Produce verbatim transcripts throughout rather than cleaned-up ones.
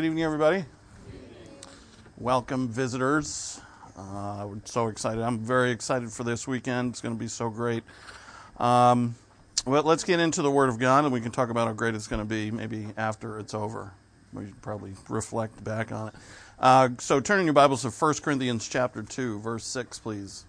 Good evening, everybody. Welcome, visitors. Uh, we're so excited. I'm very excited for this weekend. It's going to be so great. Um, well, let's get into the Word of God, and we can talk about how great it's going to be maybe after it's over. We should probably reflect back on it. Uh, so turn in your Bibles to First Corinthians chapter two, verse six, please.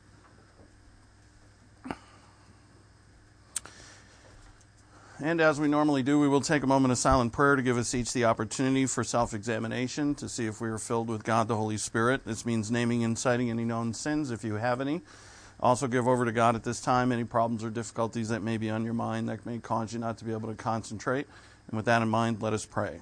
And as we normally do, we will take a moment of silent prayer to give us each the opportunity for self-examination to see if we are filled with God the Holy Spirit. This means naming and citing any known sins if you have any. Also give over to God at this time any problems or difficulties that may be on your mind that may cause you not to be able to concentrate. And with that in mind, let us pray.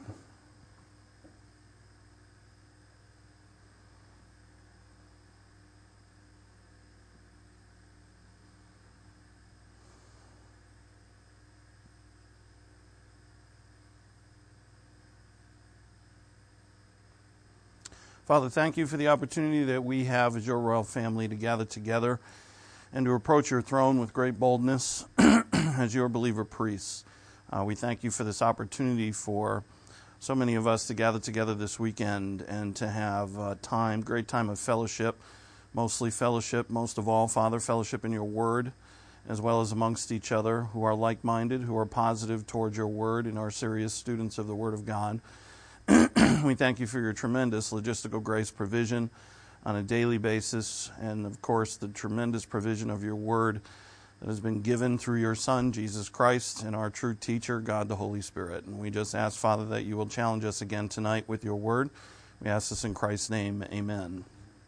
Father, thank you for the opportunity that we have as your royal family to gather together and to approach your throne with great boldness as your believer priests. Uh, we thank you for this opportunity for so many of us to gather together this weekend and to have uh, time, great time of fellowship, mostly fellowship, most of all, Father, fellowship in your word, as well as amongst each other who are like-minded, who are positive towards your word and are serious students of the word of God. We thank you for your tremendous logistical grace provision on a daily basis, and of course the tremendous provision of your word that has been given through your Son, Jesus Christ, and our true teacher, God the Holy Spirit. And we just ask, Father, that you will challenge us again tonight with your word. We ask this in Christ's name, amen.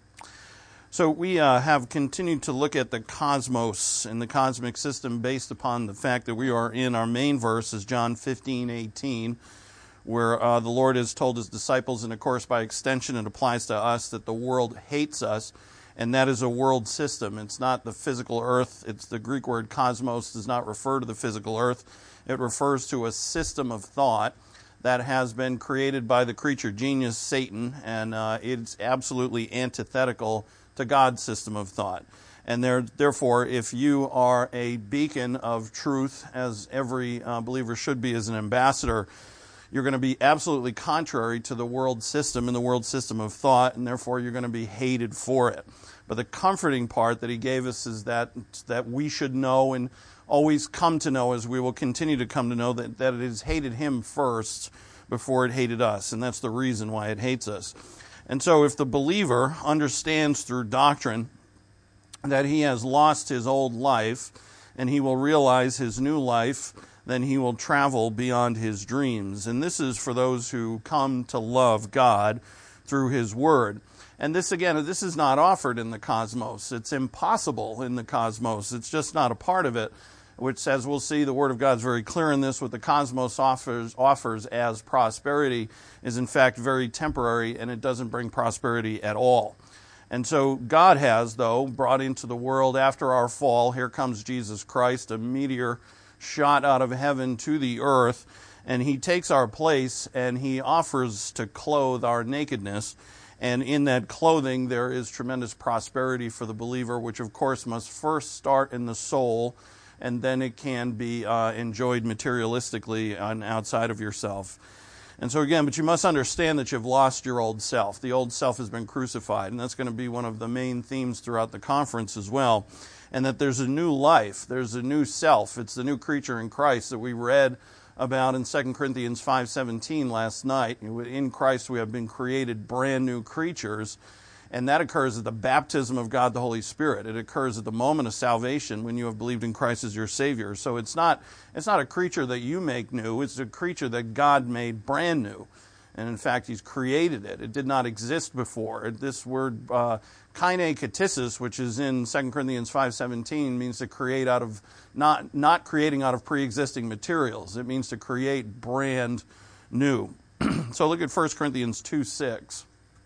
So we uh, have continued to look at the cosmos and the cosmic system based upon the fact that we are in our main verse, is John fifteen eighteen, where uh, the Lord has told his disciples, and of course by extension it applies to us, that the world hates us, and that is a world system. It's not the physical earth. It's the Greek word cosmos does not refer to the physical earth. It refers to a system of thought that has been created by the creature genius Satan, and uh, it's absolutely antithetical to God's system of thought. And there, therefore, if you are a beacon of truth, as every uh, believer should be as an ambassador, you're going to be absolutely contrary to the world system and the world system of thought, and therefore you're going to be hated for it. But the comforting part that he gave us is that that we should know and always come to know, as we will continue to come to know, that, that it has hated him first before it hated us, and that's the reason why it hates us. And so if the believer understands through doctrine that he has lost his old life and he will realize his new life, then he will travel beyond his dreams. And this is for those who come to love God through his word. And this, again, this is not offered in the cosmos. It's impossible in the cosmos. It's just not a part of it, which, as we'll see, the word of God is very clear in this. What the cosmos offers, offers as prosperity is, in fact, very temporary, and it doesn't bring prosperity at all. And so God has, though, brought into the world after our fall, here comes Jesus Christ, a meteor shot out of heaven to the earth, and he takes our place and he offers to clothe our nakedness. And in that clothing there is tremendous prosperity for the believer, which of course must first start in the soul, and then it can be uh, enjoyed materialistically on outside of yourself. And so again, but you must understand that you've lost your old self. The old self has been crucified, and that's going to be one of the main themes throughout the conference as well. And that there's a new life, there's a new self. It's the new creature in Christ that we read about in Second Corinthians five seventeen last night. In Christ we have been created brand new creatures, and that occurs at the baptism of God the Holy Spirit. It occurs at the moment of salvation when you have believed in Christ as your Savior. So it's not it's not a creature that you make new, it's a creature that God made brand new. And in fact, he's created it. It did not exist before. This word uh, kainekatesis, which is in Second Corinthians five seventeen, means to create out of, not, not creating out of pre-existing materials. It means to create brand new. So look at First Corinthians two six.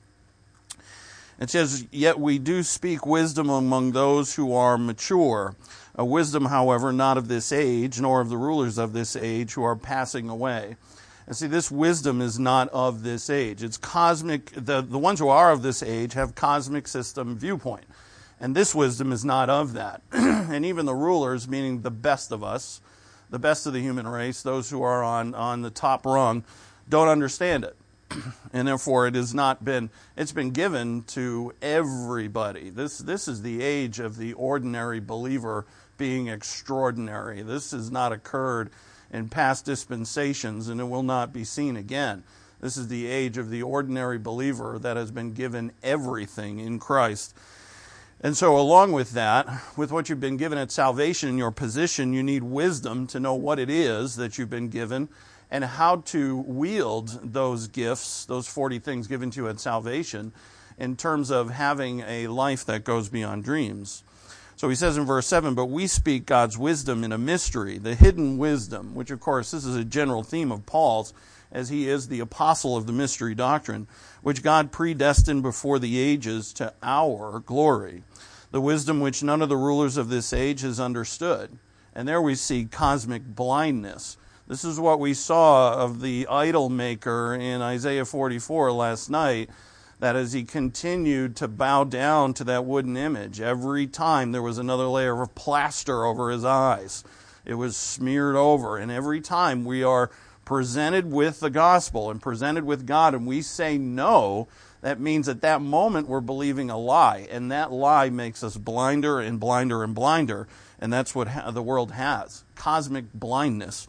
It says, "Yet we do speak wisdom among those who are mature, a wisdom, however, not of this age, nor of the rulers of this age who are passing away." And see, this wisdom is not of this age. It's cosmic. The, the ones who are of this age have cosmic system viewpoint. And this wisdom is not of that. And even the rulers, meaning the best of us, the best of the human race, those who are on, on the top rung, don't understand it. And therefore it has not been, it's been given to everybody. This, this is the age of the ordinary believer being extraordinary. This has not occurred in past dispensations, and it will not be seen again. This is the age of the ordinary believer that has been given everything in Christ. And so along with that, with what you've been given at salvation in your position, you need wisdom to know what it is that you've been given and how to wield those gifts, those forty things given to you at salvation, in terms of having a life that goes beyond dreams. So he says in verse seven, but we speak God's wisdom in a mystery, the hidden wisdom, which of course this is a general theme of Paul's, as he is the apostle of the mystery doctrine, which God predestined before the ages to our glory, the wisdom which none of the rulers of this age has understood. And there we see cosmic blindness. This is what we saw of the idol maker in Isaiah forty-four last night, that as he continued to bow down to that wooden image, every time there was another layer of plaster over his eyes. It was smeared over. And every time we are presented with the gospel and presented with God and we say no, that means at that moment we're believing a lie. And that lie makes us blinder and blinder and blinder. And that's what ha- the world has. Cosmic blindness.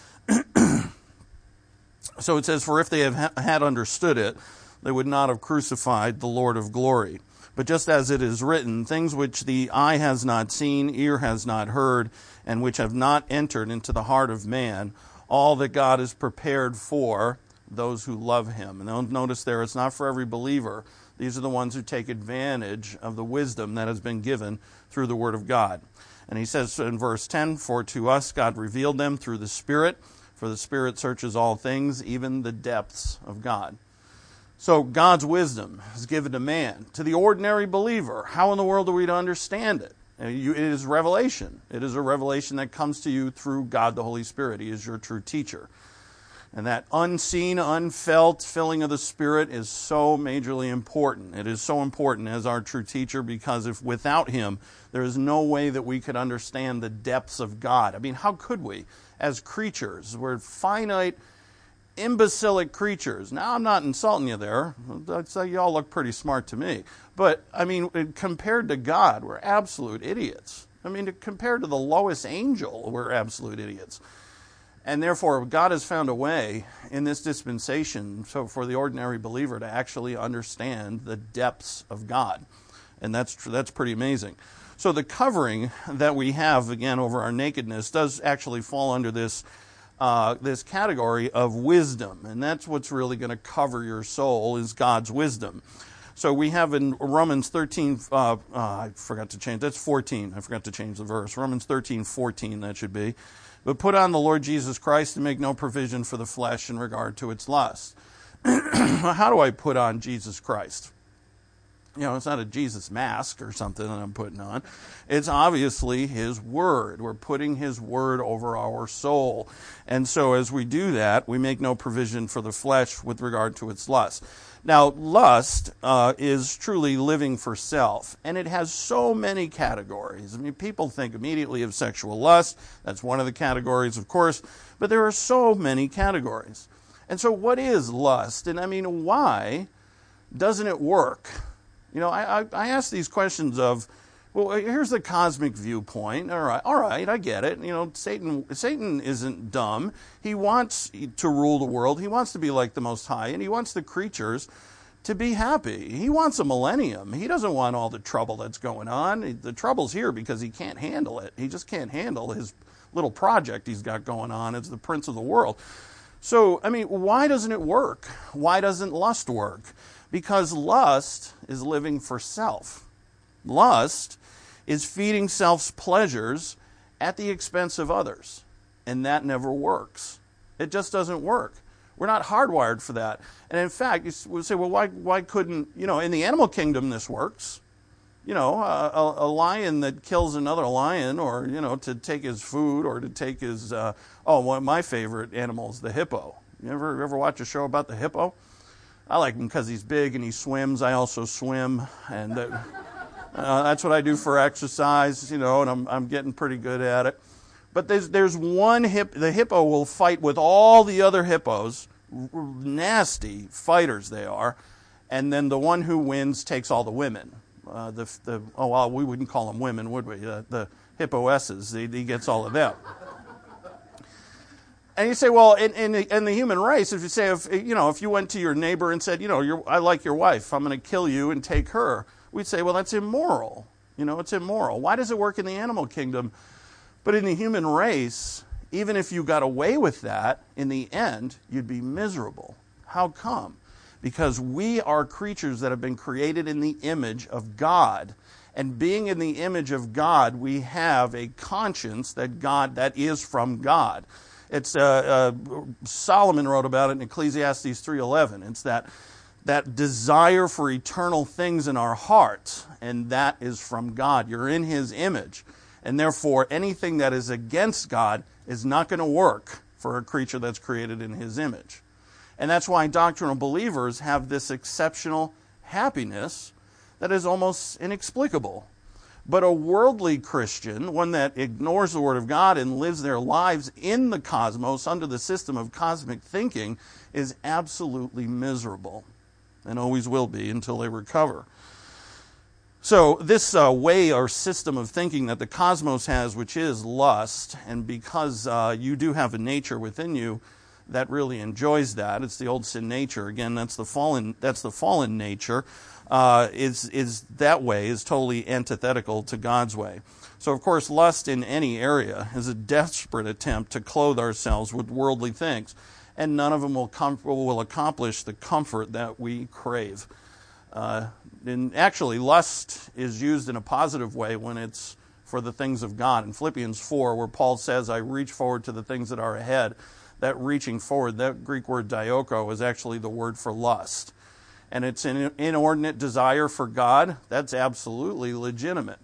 So it says, for if they have ha- had understood it, they would not have crucified the Lord of glory. But just as it is written, things which the eye has not seen, ear has not heard, and which have not entered into the heart of man, all that God has prepared for those who love him. And don't notice there, it's not for every believer. These are the ones who take advantage of the wisdom that has been given through the Word of God. And he says in verse ten, for to us God revealed them through the Spirit, for the Spirit searches all things, even the depths of God. So God's wisdom is given to man, to the ordinary believer. How in the world are we to understand it? It is revelation. It is a revelation that comes to you through God the Holy Spirit. He is your true teacher. And that unseen, unfelt filling of the Spirit is so majorly important. It is so important as our true teacher, because if without him, there is no way that we could understand the depths of God. I mean, how could we? As creatures, we're finite, imbecilic creatures. Now, I'm not insulting you there. I'd say you all look pretty smart to me. But, I mean, compared to God, we're absolute idiots. I mean, compared to the lowest angel, we're absolute idiots. And therefore, God has found a way in this dispensation so for the ordinary believer to actually understand the depths of God. And that's that's pretty amazing. So the covering that we have, again, over our nakedness does actually fall under this Uh, this category of wisdom, and that's what's really going to cover your soul, is God's wisdom. So we have in Romans thirteen, uh, uh, I forgot to change, that's fourteen, I forgot to change the verse, Romans thirteen, fourteen, that should be. But put on the Lord Jesus Christ and make no provision for the flesh in regard to its lust. How do I put on Jesus Christ? You know, it's not a Jesus mask or something that I'm putting on. It's obviously his word. We're putting his word over our soul. And so as we do that, we make no provision for the flesh with regard to its lust. Now, lust uh, is truly living for self, and it has so many categories. I mean, people think immediately of sexual lust. That's one of the categories, of course, but there are so many categories. And so what is lust? And I mean, why doesn't it work? You know, I, I, I ask these questions of, well, here's the cosmic viewpoint. All right, all right, I get it. You know, Satan Satan isn't dumb. He wants to rule the world. He wants to be like the Most High, and he wants the creatures to be happy. He wants a millennium. He doesn't want all the trouble that's going on. The trouble's here because he can't handle it. He just can't handle his little project he's got going on as the prince of the world. So, I mean, why doesn't it work? Why doesn't lust work? Because lust is living for self. Lust is feeding self's pleasures at the expense of others. And that never works. It just doesn't work. We're not hardwired for that. And in fact, you would say, well, why, why couldn't, you know, in the animal kingdom this works. You know, a, a lion that kills another lion, or, you know, to take his food, or to take his, uh, oh, one of my favorite animals, the hippo. You ever, ever watch a show about the hippo? I like him because he's big and he swims. I also swim, and uh, uh, that's what I do for exercise, you know, and I'm I'm getting pretty good at it. But there's there's one hip. The hippo will fight with all the other hippos nasty fighters they are. And then the one who wins takes all the women. Uh, the, the oh, well, we wouldn't call them women, would we? Uh, the hippoesses, he, he gets all of them. And you say, well, in, in, the, in the human race, if you say, if you know, if you went to your neighbor and said, you know, you're, I like your wife, I'm going to kill you and take her, we'd say, well, that's immoral. You know, it's immoral. Why does it work in the animal kingdom? But in the human race, even if you got away with that, in the end, you'd be miserable. How come? Because we are creatures that have been created in the image of God. And being in the image of God, we have a conscience that God that is from God. It's uh, uh, Solomon wrote about it in Ecclesiastes three eleven. It's that that desire for eternal things in our heart, and that is from God. You're in His image, and therefore anything that is against God is not going to work for a creature that's created in His image. And that's why doctrinal believers have this exceptional happiness that is almost inexplicable. But a worldly Christian, one that ignores the Word of God and lives their lives in the cosmos under the system of cosmic thinking, is absolutely miserable and always will be until they recover. So this uh, way or system of thinking that the cosmos has, which is lust, and because uh, you do have a nature within you that really enjoys that, it's the old sin nature. Again, that's the fallen. That's the fallen nature. Uh, is is that way is totally antithetical to God's way. So, of course, lust in any area is a desperate attempt to clothe ourselves with worldly things, and none of them will com- will accomplish the comfort that we crave. Uh, and actually, lust is used in a positive way when it's for the things of God. In Philippians four, where Paul says, "I reach forward to the things that are ahead," that reaching forward, that Greek word dioko, is actually the word for lust. And it's an inordinate desire for God, that's absolutely legitimate.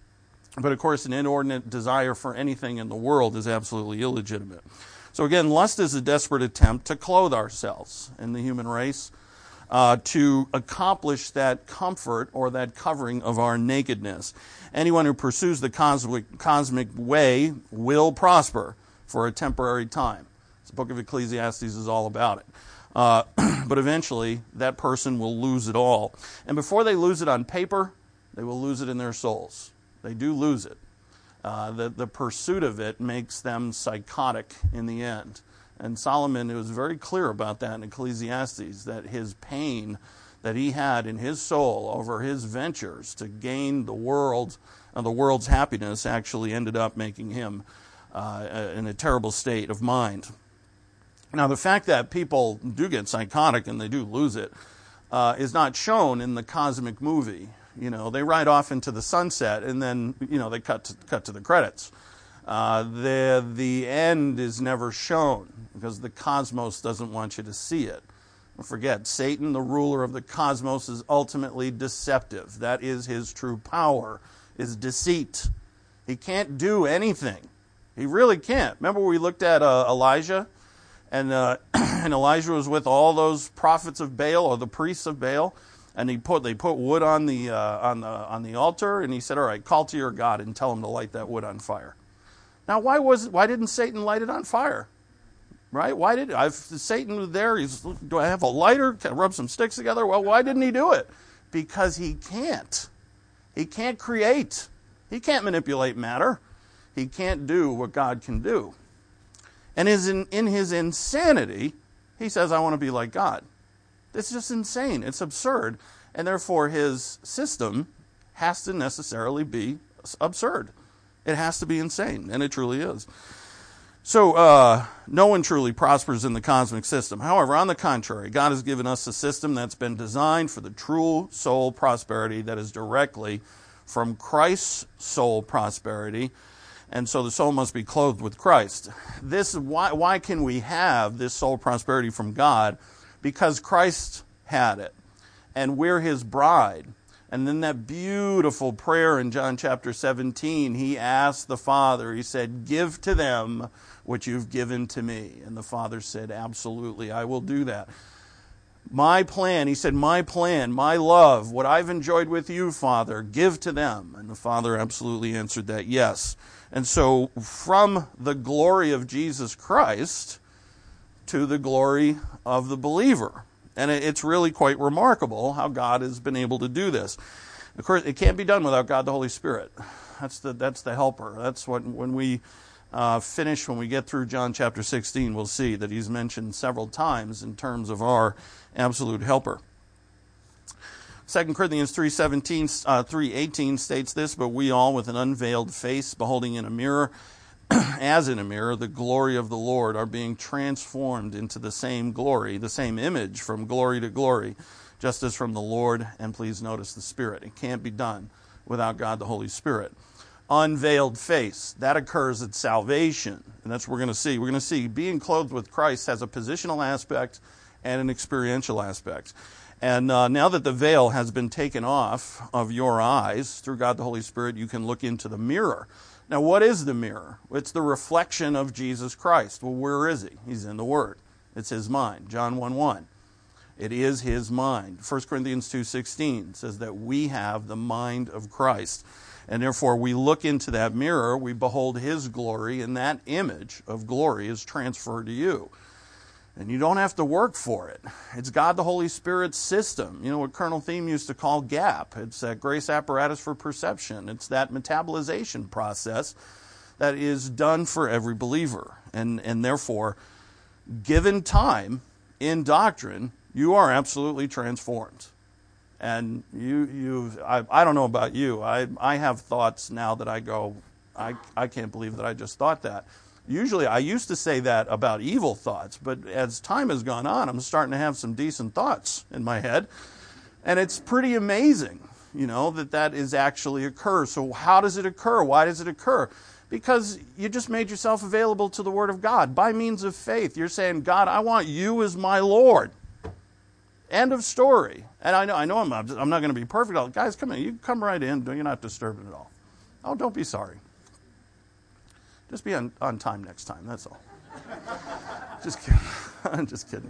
But of course, an inordinate desire for anything in the world is absolutely illegitimate. So again, lust is a desperate attempt to clothe ourselves in the human race, uh, to accomplish that comfort or that covering of our nakedness. Anyone who pursues the cosmic, cosmic way will prosper for a temporary time. The book of Ecclesiastes is all about it. Uh, but eventually, that person will lose it all. And before they lose it on paper, they will lose it in their souls. They do lose it. Uh, the, the pursuit of it makes them psychotic in the end. And Solomon was very clear about that in Ecclesiastes, that his pain that he had in his soul over his ventures to gain the world, uh, the world's happiness actually ended up making him uh, in a terrible state of mind. Now, the fact that people do get psychotic and they do lose it uh, is not shown in the cosmic movie. You know, they ride off into the sunset and then, you know, they cut to, cut to the credits. Uh, the, the end is never shown because the cosmos doesn't want you to see it. Don't forget, Satan, the ruler of the cosmos, is ultimately deceptive. That is his true power, is deceit. He can't do anything. He really can't. Remember we looked at uh, Elijah? And, uh, and Elijah was with all those prophets of Baal, or the priests of Baal, and he put they put wood on the uh, on the on the altar, and he said, "All right, call to your God and tell him to light that wood on fire." Now, why was why didn't Satan light it on fire? Right? Why did I've Satan was there? He's, do I have a lighter? Can I rub some sticks together? Well, why didn't he do it? Because he can't. He can't create. He can't manipulate matter. He can't do what God can do. And is in, in his insanity, he says, I want to be like God. It's just insane. It's absurd. And therefore, his system has to necessarily be absurd. It has to be insane, and it truly is. So, uh, no one truly prospers in the cosmic system. However, on the contrary, God has given us a system that's been designed for the true soul prosperity that is directly from Christ's soul prosperity. And so the soul must be clothed with Christ. This why why can we have this soul prosperity from God? Because Christ had it. And we're his bride. And then that beautiful prayer in John chapter seventeen, he asked the Father, he said, give to them what you've given to me. And the Father said, absolutely, I will do that. My plan, he said, my plan, my love, what I've enjoyed with you, Father, give to them. And the Father absolutely answered that, yes. And so from the glory of Jesus Christ, to the glory of the believer. And it's really quite remarkable how God has been able to do this. Of course, it can't be done without God the Holy Spirit. That's the that's the helper. That's what when we uh, finish, when we get through John chapter sixteen, we'll see that he's mentioned several times in terms of our absolute helper. Second Corinthians three seventeen, uh, three eighteen states this, but we all with an unveiled face, beholding in a mirror, as in a mirror, the glory of the Lord, are being transformed into the same glory, the same image from glory to glory, just as from the Lord, and please notice the Spirit. It can't be done without God the Holy Spirit. Unveiled face, that occurs at salvation, and that's what we're going to see. We're going to see being clothed with Christ has a positional aspect and an experiential aspect. And uh, now that the veil has been taken off of your eyes through God the Holy Spirit, you can look into the mirror. Now, what is the mirror? It's the reflection of Jesus Christ. Well, where is he? He's in the Word. It's his mind. John one one. It is his mind. First Corinthians two sixteen says that we have the mind of Christ. And therefore, we look into that mirror, we behold his glory, and that image of glory is transferred to you. And you don't have to work for it. It's God the Holy Spirit's system. You know what Colonel Thiem used to call GAP. It's that grace apparatus for perception. It's that metabolization process that is done for every believer. And, and therefore, given time in doctrine, you are absolutely transformed. And you, you, I, I don't know about you. I, I have thoughts now that I go, I, I can't believe that I just thought that. Usually, I used to say that about evil thoughts, but as time has gone on, I'm starting to have some decent thoughts in my head. And it's pretty amazing, you know, that that is actually occurs. So how does it occur? Why does it occur? Because you just made yourself available to the Word of God by means of faith. You're saying, God, I want you as my Lord. End of story. And I know, I know I'm, I'm not going to be perfect. Guys, come in. You come right in. You're not disturbing at all. Oh, don't be sorry. Just be on, on time next time, that's all. Just kidding. I'm just kidding.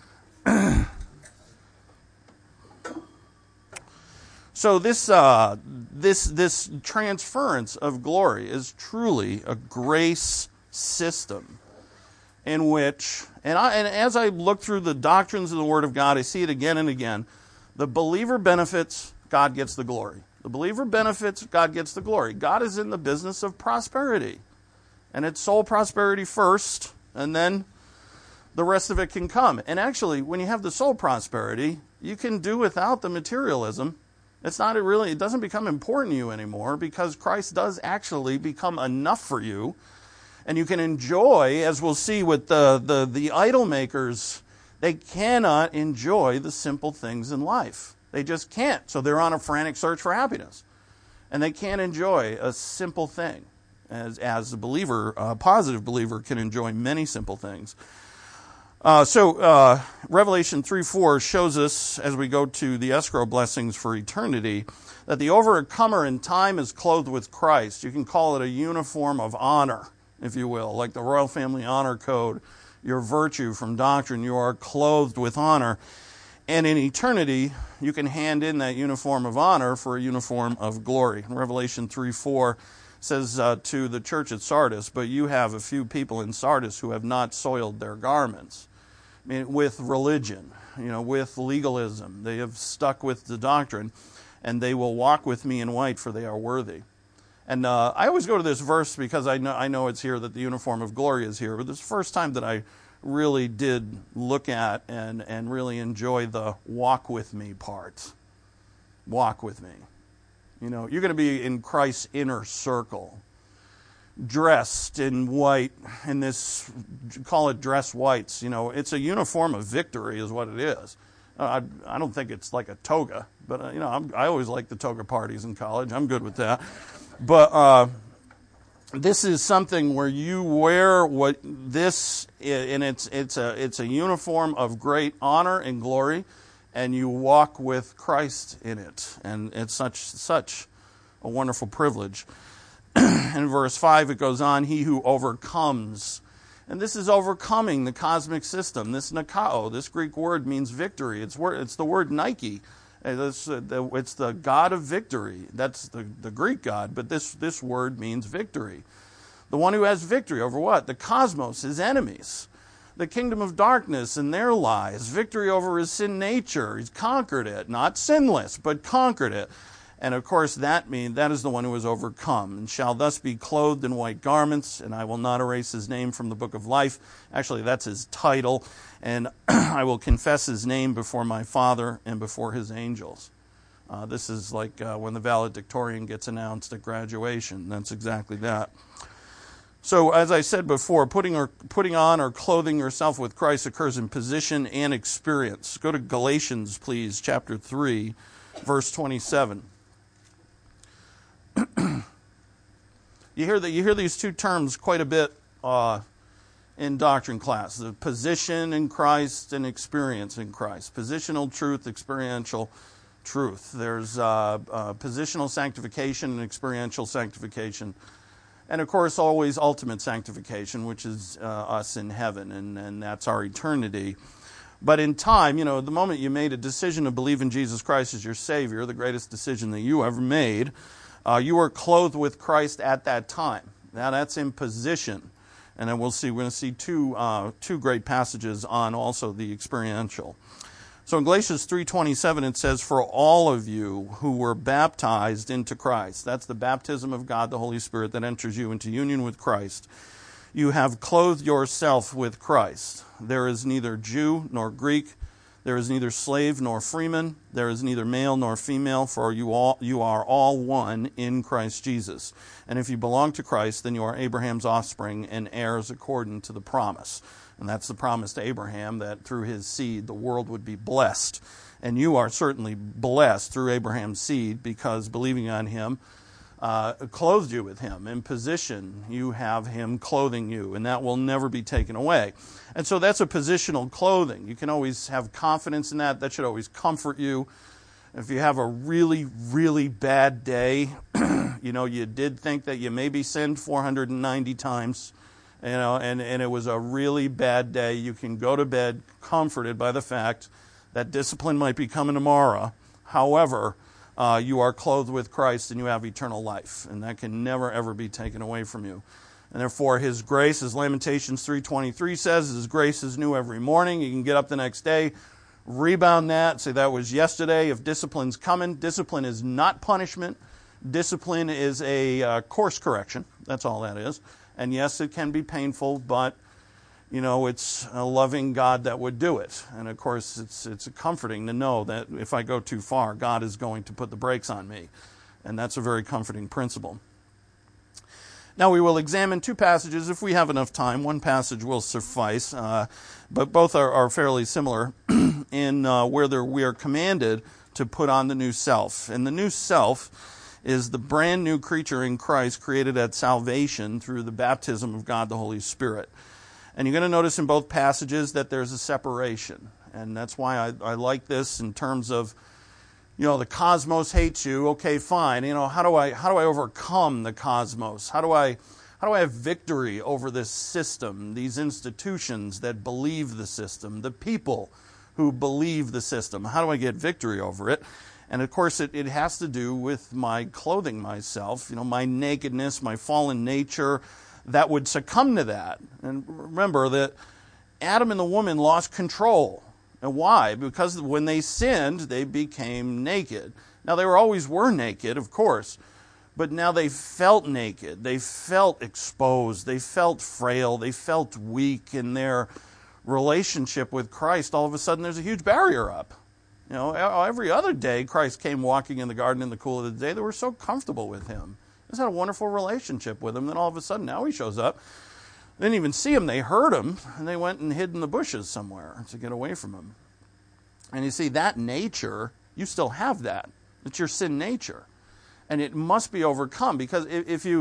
So this uh, this this transference of glory is truly a grace system in which, and, I, and as I look through the doctrines of the Word of God, I see it again and again. The believer benefits, God gets the glory. The believer benefits, God gets the glory. God is in the business of prosperity. And it's soul prosperity first, and then the rest of it can come. And actually, when you have the soul prosperity, you can do without the materialism. It's not really, it doesn't become important to you anymore because Christ does actually become enough for you. And you can enjoy, as we'll see with the, the, the idol makers, they cannot enjoy the simple things in life. They just can't. So they're on a frantic search for happiness. And they can't enjoy a simple thing. As as a believer, a positive believer can enjoy many simple things. Uh, so uh, Revelation three four shows us, as we go to the escrow blessings for eternity, that the overcomer in time is clothed with Christ. You can call it a uniform of honor, if you will, like the Royal Family Honor Code. Your virtue from doctrine, you are clothed with honor. And in eternity, you can hand in that uniform of honor for a uniform of glory. In Revelation three four says uh, to the church at Sardis, but you have a few people in Sardis who have not soiled their garments. I mean, with religion, you know, with legalism. They have stuck with the doctrine, and they will walk with me in white, for they are worthy. And uh, I always go to this verse because I know I know it's here that the uniform of glory is here, but this is the first time that I really did look at and, and really enjoy the walk with me part. Walk with me. You know, you're going to be in Christ's inner circle, dressed in white, in this, call it dress whites. You know, it's a uniform of victory is what it is. Uh, I, I don't think it's like a toga, but, uh, you know, I'm, I always like the toga parties in college. I'm good with that. But uh, this is something where you wear what this, and it's it's a it's a uniform of great honor and glory. And you walk with Christ in it. And it's such such a wonderful privilege. In verse five, it goes on, he who overcomes. And this is overcoming the cosmic system. This Nikao, this Greek word means victory. It's word, it's the word Nike. It's the, it's the God of victory. That's the, the Greek God. But this, this word means victory. The one who has victory over what? The cosmos, his enemies. the kingdom of darkness in their lives, victory over his sin nature. He's conquered it, not sinless, but conquered it. And of course, that means that is the one who has overcome, and shall thus be clothed in white garments, and I will not erase his name from the book of life. Actually, that's his title. And I will confess his name before my Father and before his angels. Uh, this is like uh, when the valedictorian gets announced at graduation. That's exactly that. So, as I said before, putting or putting on or clothing yourself with Christ occurs in position and experience. Go to Galatians, please, chapter three, verse twenty-seven. You hear that you hear these two terms quite a bit uh, in doctrine class: the position in Christ and experience in Christ. Positional truth, experiential truth. There's uh, uh, positional sanctification and experiential sanctification, and of course, always ultimate sanctification, which is uh, us in heaven, and, and that's our eternity. But in time, you know, the moment you made a decision to believe in Jesus Christ as your Savior, the greatest decision that you ever made, Uh, you are clothed with Christ at that time. Now that's in position. And then we'll see, we're going to see two uh, two great passages on also the experiential. So in Galatians three twenty-seven it says, "For all of you who were baptized into Christ," that's the baptism of God, the Holy Spirit that enters you into union with Christ, "you have clothed yourself with Christ. There is neither Jew nor Greek, there is neither slave nor freeman, there is neither male nor female, for you all you are all one in Christ Jesus. And if you belong to Christ, then you are Abraham's offspring and heirs according to the promise." And that's the promise to Abraham, that through his seed the world would be blessed. And you are certainly blessed through Abraham's seed, because believing on him uh, clothed you with him. In position, you have him clothing you, and that will never be taken away. And so that's a positional clothing. You can always have confidence in that. That should always comfort you. If you have a really, really bad day, you know, you did think that you maybe sinned four hundred ninety times, you know, and, and it was a really bad day, you can go to bed comforted by the fact that discipline might be coming tomorrow. However, uh, you are clothed with Christ and you have eternal life, and that can never, ever be taken away from you. And therefore, his grace, as Lamentations three twenty-three says, his grace is new every morning. You can get up the next day, rebound that, say that was yesterday. If discipline's coming, discipline is not punishment. Discipline is a uh, course correction. That's all that is. And yes, it can be painful, but, you know, it's a loving God that would do it. And of course, it's it's comforting to know that if I go too far, God is going to put the brakes on me. And that's a very comforting principle. Now we will examine two passages if we have enough time. One passage will suffice, uh, but both are, are fairly similar in uh, where we are commanded to put on the new self. And the new self is the brand new creature in Christ, created at salvation through the baptism of God the Holy Spirit. And you're going to notice in both passages that there's a separation. And that's why I, I like this in terms of, you know, the cosmos hates you. Okay, fine. You know, how do I how do I overcome the cosmos? How do I how do I have victory over this system, these institutions that believe the system, the people who believe the system? How do I get victory over it? And of course, it, it has to do with my clothing myself, you know, my nakedness, my fallen nature, that would succumb to that. And remember that Adam and the woman lost control. And why? Because when they sinned, they became naked. Now, they were always were naked, of course, but now they felt naked. They felt exposed. They felt frail. They felt weak in their relationship with Christ. All of a sudden, there's a huge barrier up. You know, every other day, Christ came walking in the garden in the cool of the day. They were so comfortable with him. They just had a wonderful relationship with him. Then all of a sudden, now he shows up. They didn't even see him. They heard him, and they went and hid in the bushes somewhere to get away from him. And you see, that nature, you still have that. It's your sin nature. And it must be overcome, because if you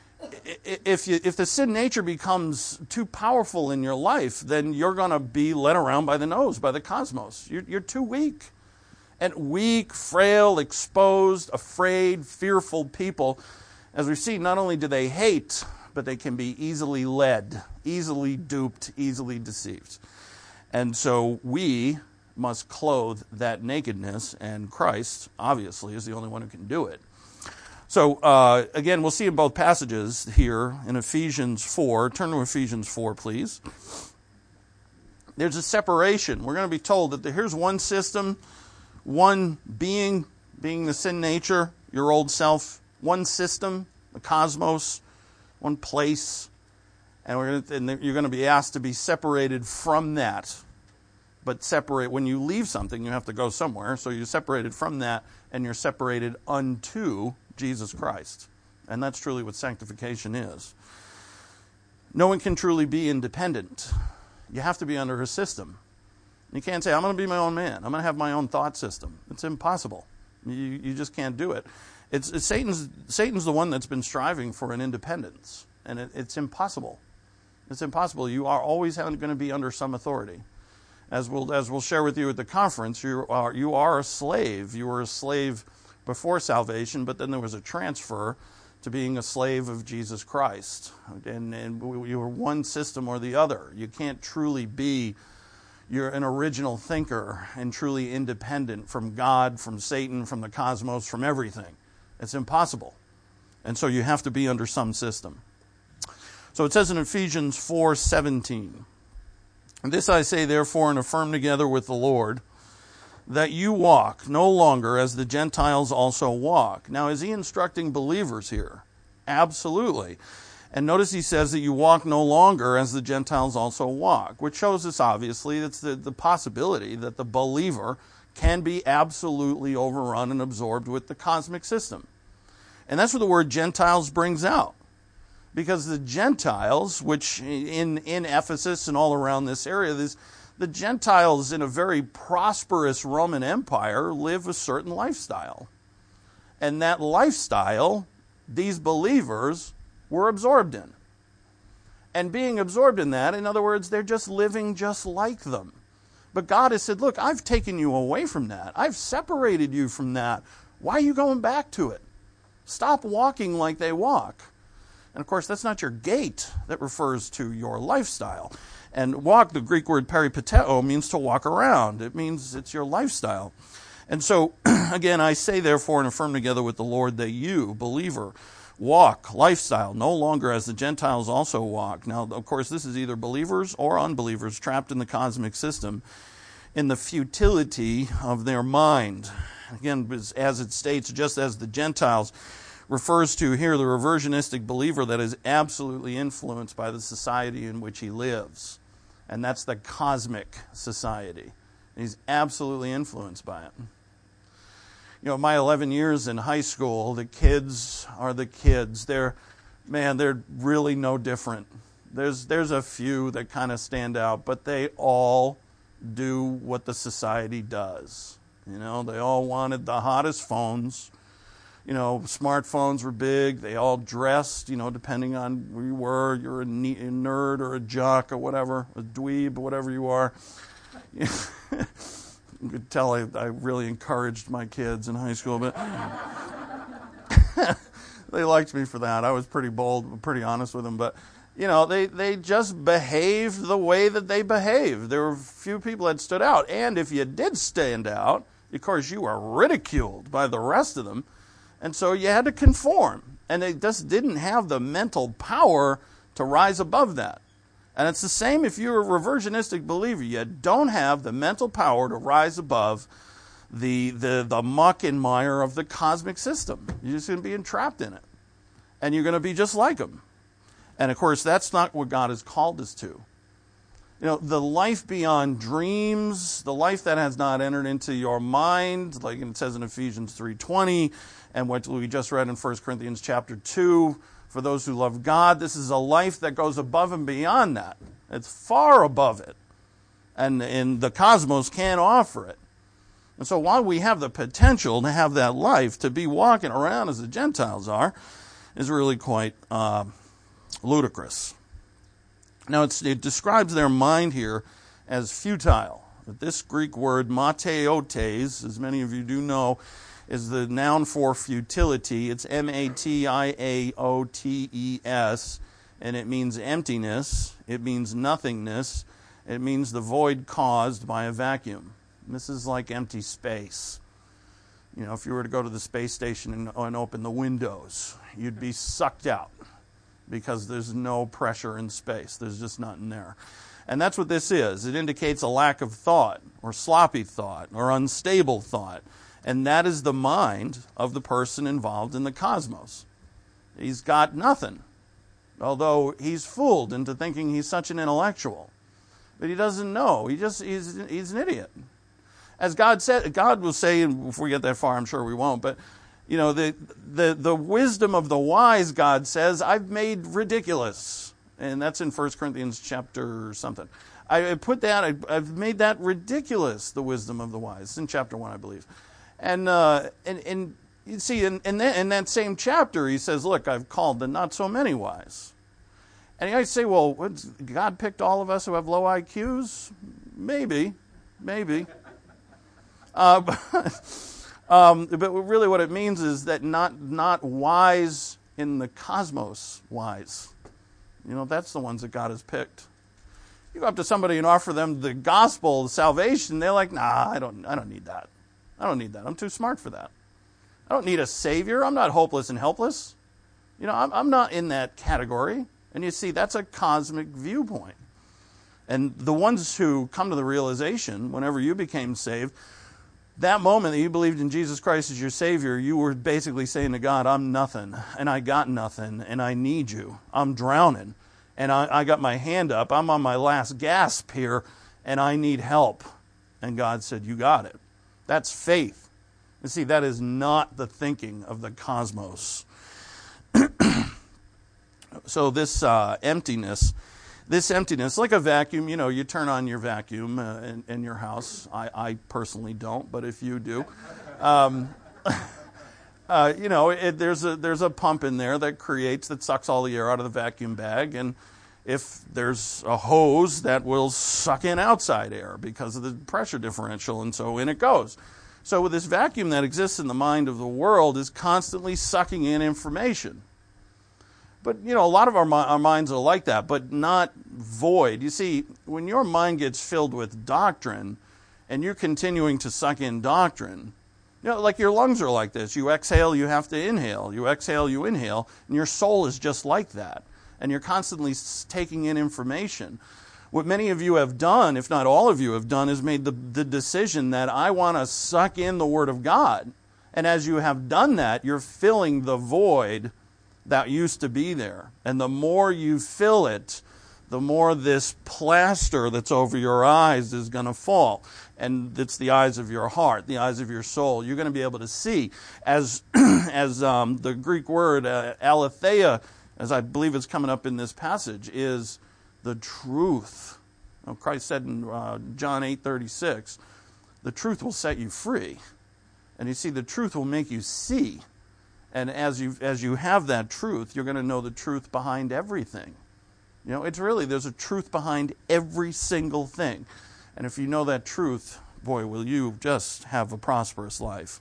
if you if the sin nature becomes too powerful in your life, then you're going to be led around by the nose, by the cosmos. You're, you're too weak. And weak, frail, exposed, afraid, fearful people, as we see, not only do they hate, but they can be easily led, easily duped, easily deceived. And so we must clothe that nakedness, and Christ, obviously, is the only one who can do it. So, uh, again, we'll see in both passages here in Ephesians four. Turn to Ephesians four, please. there's a separation. We're going to be told that here's one system, one being, being the sin nature, your old self, one system, the cosmos, one place, and, we're going to, and you're going to be asked to be separated from that. But separate, when you leave something, you have to go somewhere, so you're separated from that, and you're separated unto Jesus Christ. And that's truly what sanctification is. No one can truly be independent. You have to be under a system. You can't say, I'm going to be my own man. I'm going to have my own thought system. It's impossible. You, you just can't do it. It's, it's Satan's, Satan's the one that's been striving for an independence. And it, it's impossible. It's impossible. You are always going to be under some authority. As we'll, as we'll share with you at the conference, you are, you are a slave. You were a slave before salvation, but then there was a transfer to being a slave of Jesus Christ. And, and you were one system or the other. You can't truly be you're an original thinker and truly independent from God, from Satan, from the cosmos, from everything. It's impossible. And so you have to be under some system. So it says in Ephesians four seventeen, this I say therefore and affirm together with the Lord, that you walk no longer as the Gentiles also walk. Now, is he instructing believers here? Absolutely. And notice he says that you walk no longer as the Gentiles also walk, which shows us obviously that's the, the possibility that the believer can be absolutely overrun and absorbed with the cosmic system. And that's what the word Gentiles brings out. Because the Gentiles, which in, in Ephesus and all around this area, this, the Gentiles in a very prosperous Roman Empire live a certain lifestyle. And that lifestyle, these believers were absorbed in. And being absorbed in that, in other words, they're just living just like them. But God has said, look, I've taken you away from that. I've separated you from that. Why are you going back to it? Stop walking like they walk. And of course, that's not your gait. That refers to your lifestyle. And walk, the Greek word peripateo, means to walk around. It means it's your lifestyle. And so, again, I say therefore and affirm together with the Lord that you, believer, walk, lifestyle, no longer as the Gentiles also walk. Now, of course, this is either believers or unbelievers trapped in the cosmic system in the futility of their mind. Again, as it states, just as the Gentiles refers to here the reversionistic believer that is absolutely influenced by the society in which he lives. And that's the cosmic society. He's absolutely influenced by it. You know, my eleven years in high school, the kids are the kids. They're, man, they're really no different. There's there's a few that kind of stand out, but they all do what the society does. You know, they all wanted the hottest phones. You know, smartphones were big. They all dressed, you know, depending on who you were. You're a, ne- a nerd or a jock or whatever, a dweeb, whatever you are. You could tell I, I really encouraged my kids in high school, but they liked me for that. I was pretty bold, pretty honest with them. But, you know, they, they just behaved the way that they behaved. There were few people that stood out. And if you did stand out, of course, you were ridiculed by the rest of them. And so you had to conform. And they just didn't have the mental power to rise above that. And it's the same if you're a reversionistic believer. You don't have the mental power to rise above the, the, the muck and mire of the cosmic system. You're just going to be entrapped in it. And you're going to be just like them. And of course, that's not what God has called us to. You know, the life beyond dreams, the life that has not entered into your mind, like it says in Ephesians three twenty, and what we just read in First Corinthians chapter two, for those who love God, this is a life that goes above and beyond that. It's far above it. And, and the cosmos can't offer it. And so while we have the potential to have that life, to be walking around as the Gentiles are, is really quite uh, ludicrous. Now, it's, it describes their mind here as futile. But this Greek word, mateotes, as many of you do know, is the noun for futility. It's M A T I A O T E S, and it means emptiness. It means nothingness. It means the void caused by a vacuum. This is like empty space. You know, if you were to go to the space station and, and open the windows, you'd be sucked out because there's no pressure in space. There's just nothing there. And that's what this is. It indicates a lack of thought, or sloppy thought, or unstable thought. And that is the mind of the person involved in the cosmos. He's got nothing, although he's fooled into thinking he's such an intellectual. But he doesn't know. He just he's, he's an idiot. As God said, God will say, and if we get that far, I'm sure we won't, but you know, the the the wisdom of the wise, God says, I've made ridiculous. And that's in First Corinthians chapter something. I put that, I, I've made that ridiculous, the wisdom of the wise. It's in chapter one, I believe. And uh, and and you see, in, in, that, in that same chapter, he says, look, I've called the not so many wise. And you might say, well, what's, God picked all of us who have low I Qs? Maybe, maybe. Uh, but, um, but really what it means is that not not wise in the cosmos wise. You know, that's the ones that God has picked. You go up to somebody and offer them the gospel, the salvation, they're like, nah, I don't I don't need that. I don't need that. I'm too smart for that. I don't need a savior. I'm not hopeless and helpless. You know, I'm, I'm not in that category. And you see, that's a cosmic viewpoint. And the ones who come to the realization, whenever you became saved, that moment that you believed in Jesus Christ as your Savior, you were basically saying to God, I'm nothing, and I got nothing, and I need you. I'm drowning, and I, I got my hand up. I'm on my last gasp here, and I need help. And God said, you got it. That's faith. And see, that is not the thinking of the cosmos. So this uh, emptiness, this emptiness, like a vacuum, you know, you turn on your vacuum uh, in, in your house. I, I personally don't, but if you do, um, uh, you know, it, there's a there's a pump in there that creates, that sucks all the air out of the vacuum bag, and if there's a hose that will suck in outside air because of the pressure differential, and so in it goes. So with this vacuum that exists in the mind of the world is constantly sucking in information. But, you know, a lot of our, our minds are like that, but not void. You see, when your mind gets filled with doctrine and you're continuing to suck in doctrine, you know, like your lungs are like this. You exhale, you have to inhale. You exhale, you inhale. And your soul is just like that. And you're constantly taking in information. What many of you have done, if not all of you have done, is made the, the decision that I want to suck in the Word of God. And as you have done that, you're filling the void that used to be there. And the more you fill it, the more this plaster that's over your eyes is going to fall. And it's the eyes of your heart, the eyes of your soul. You're going to be able to see. As as um, the Greek word uh, aletheia, as I believe it's coming up in this passage, is the truth. Now, Christ said in uh, John eight thirty-six, the truth will set you free. And you see, the truth will make you see. And as you as you have that truth, you're going to know the truth behind everything. You know, it's really, there's a truth behind every single thing. And if you know that truth, boy, will you just have a prosperous life.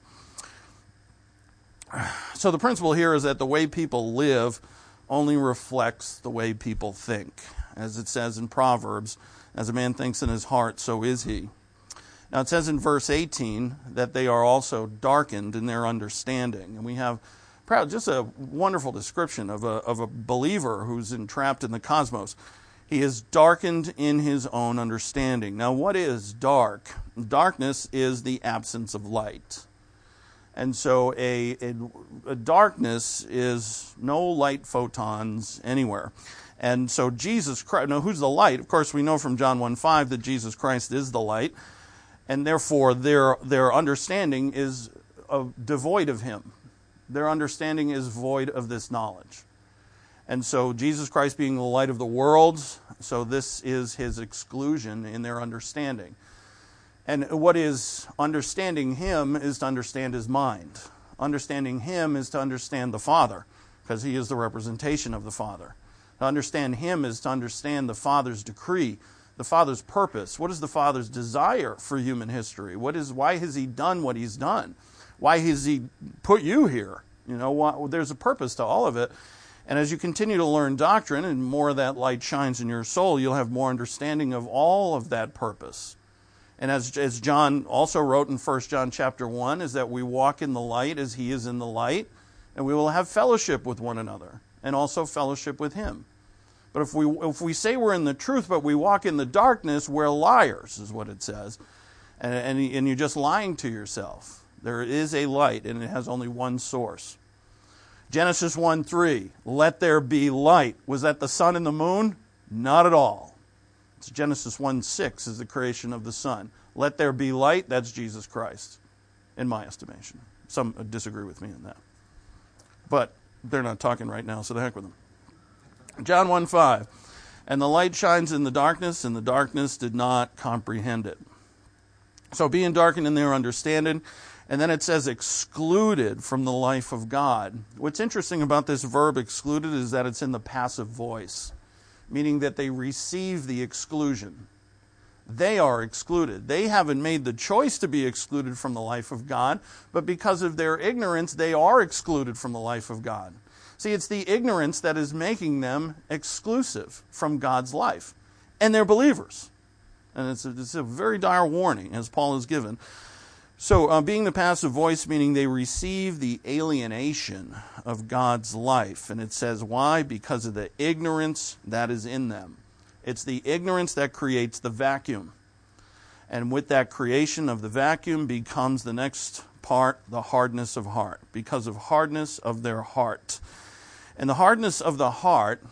So the principle here is that the way people live only reflects the way people think. As it says in Proverbs, as a man thinks in his heart, so is he. Now it says in verse eighteen that they are also darkened in their understanding. And we have just a wonderful description of a, of a believer who's entrapped in the cosmos. He is darkened in his own understanding. Now, what is dark? Darkness is the absence of light. And so a, a, a darkness is no light photons anywhere. And so Jesus Christ, now who's the light? Of course, we know from John one five that Jesus Christ is the light. And therefore, their, their understanding is uh, devoid of him. Their understanding is void of this knowledge. And so Jesus Christ being the light of the world, so this is his exclusion in their understanding. And what is understanding him is to understand his mind. Understanding him is to understand the Father, because he is the representation of the Father. To understand him is to understand the Father's decree, the Father's purpose. What is the Father's desire for human history? What is, why has he done what he's done? Why has he put you here? You know, why, there's a purpose to all of it. And as you continue to learn doctrine and more of that light shines in your soul, you'll have more understanding of all of that purpose. And as, as John also wrote in First John chapter one, is that we walk in the light as he is in the light, and we will have fellowship with one another, and also fellowship with him. But if we if we say we're in the truth, but we walk in the darkness, we're liars, is what it says. And, and, and you're just lying to yourself. There is a light, and it has only one source. Genesis one three, let there be light. Was that the sun and the moon? Not at all. It's Genesis one six is the creation of the sun. Let there be light, that's Jesus Christ, in my estimation. Some disagree with me on that. But they're not talking right now, so the heck with them. John one five, and the light shines in the darkness, and the darkness did not comprehend it. So being darkened in their understanding, and then it says excluded from the life of God. What's interesting about this verb excluded is that it's in the passive voice, meaning that they receive the exclusion. They are excluded. They haven't made the choice to be excluded from the life of God, but because of their ignorance, they are excluded from the life of God. See, it's the ignorance that is making them exclusive from God's life. And they're believers. And it's a, it's a very dire warning, as Paul has given. So, uh, being the passive voice, meaning they receive the alienation of God's life. And it says, why? Because of the ignorance that is in them. It's the ignorance that creates the vacuum. And with that creation of the vacuum becomes the next part, the hardness of heart. Because of hardness of their heart. And the hardness of the heart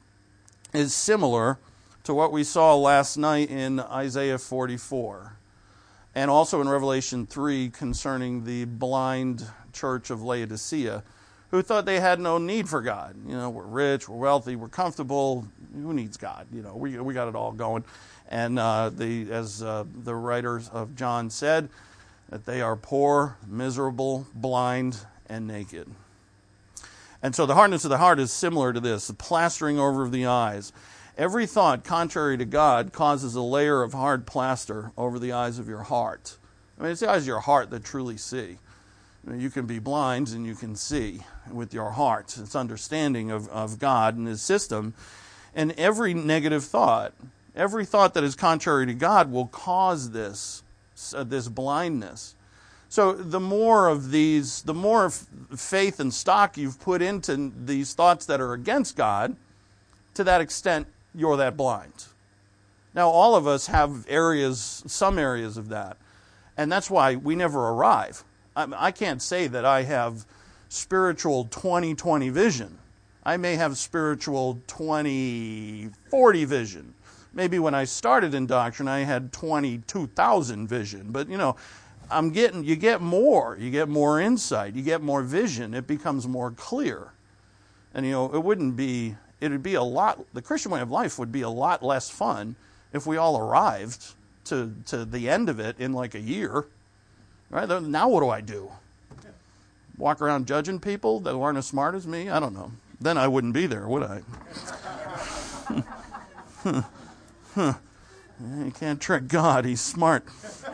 is similar to what we saw last night in Isaiah forty-four. And also in Revelation three concerning the blind church of Laodicea, who thought they had no need for God. You know, we're rich, we're wealthy, we're comfortable. Who needs God? You know, we we got it all going. And uh, the as uh, the writer of John said, that they are poor, miserable, blind, and naked. And so the hardness of the heart is similar to this, the plastering over of the eyes. Every thought contrary to God causes a layer of hard plaster over the eyes of your heart. I mean, it's the eyes of your heart that truly see. I mean, you can be blind and you can see with your heart. It's understanding of, of God and His system. And every negative thought, every thought that is contrary to God will cause this, uh, this blindness. So the more of these, the more faith and stock you've put into these thoughts that are against God, to that extent, you're that blind. Now, all of us have areas, some areas of that. And that's why we never arrive. I, I can't say that I have spiritual twenty twenty vision. I may have spiritual twenty forty vision. Maybe when I started in doctrine, I had twenty-two thousand vision. But, you know, I'm getting, you get more. You get more insight. You get more vision. It becomes more clear. And, you know, it wouldn't be, it would be a lot, the Christian way of life would be a lot less fun if we all arrived to, to the end of it in like a year. Right? Now what do I do? Walk around judging people that aren't as smart as me? I don't know. Then I wouldn't be there, would I? huh. Huh. You can't trick God. He's smart.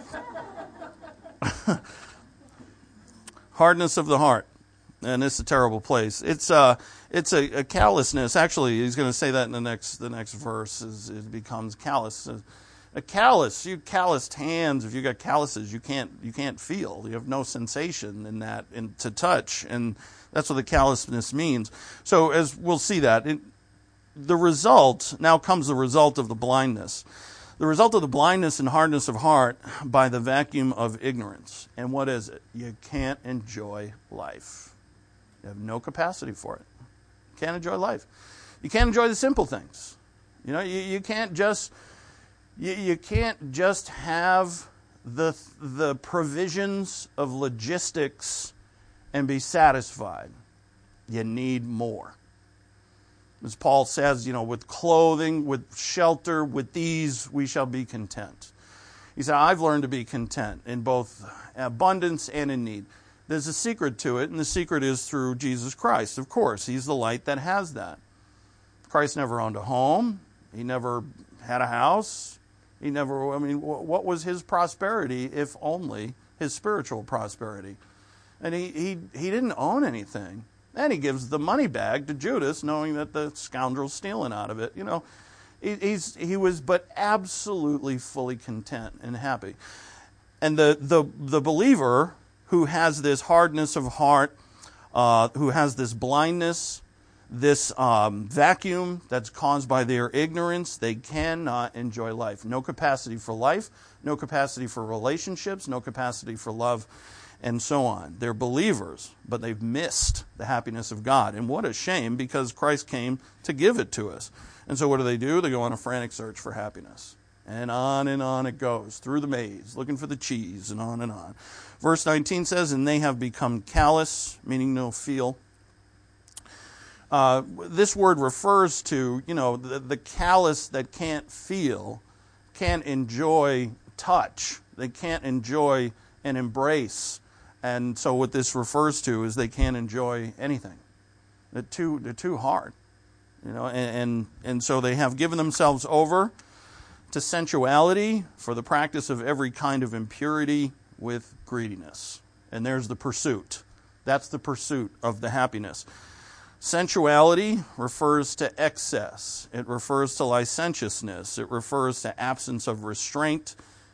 Hardness of the heart. And it's a terrible place. It's uh it's a, a callousness. Actually, he's going to say that in the next the next verse. Is it becomes callous. A, a callous. You calloused hands. If you got calluses, you can't you can't feel. You have no sensation in that in, to touch, and that's what the callousness means. So as we'll see that it, the result now comes the result of the blindness. The result of the blindness and hardness of heart by the vacuum of ignorance. And what is it? You can't enjoy life. You have no capacity for it. You can't enjoy life. You can't enjoy the simple things. You know, you, you can't just you, you can't just have the the provisions of logistics and be satisfied. You need more. As Paul says, you know, with clothing, with shelter, with these we shall be content. He said, I've learned to be content in both abundance and in need. There's a secret to it, and the secret is through Jesus Christ, of course. He's the light that has that. Christ never owned a home. He never had a house. He never, I mean, what was his prosperity if only his spiritual prosperity? And he, he, he didn't own anything. And he gives the money bag to Judas, knowing that the scoundrel's stealing out of it. You know, he, he's he was but absolutely fully content and happy. And the the the believer who has this hardness of heart, uh, who has this blindness, this um, vacuum that's caused by their ignorance, they cannot enjoy life. No capacity for life, no capacity for relationships, no capacity for love, and so on. They're believers, but they've missed the happiness of God. And what a shame, because Christ came to give it to us. And so what do they do? They go on a frantic search for happiness. And on and on it goes, through the maze, looking for the cheese, and on and on. Verse nineteen says, and they have become callous, meaning no feel. Uh, this word refers to, you know, the, the callous that can't feel, can't enjoy touch. They can't enjoy an embrace. And so what this refers to is they can't enjoy anything. They're too, they're too hard. You know, and, and, and so they have given themselves over to sensuality for the practice of every kind of impurity with greediness. And there's the pursuit. That's the pursuit of the happiness. Sensuality refers to excess. It refers to licentiousness. It refers to absence of restraint,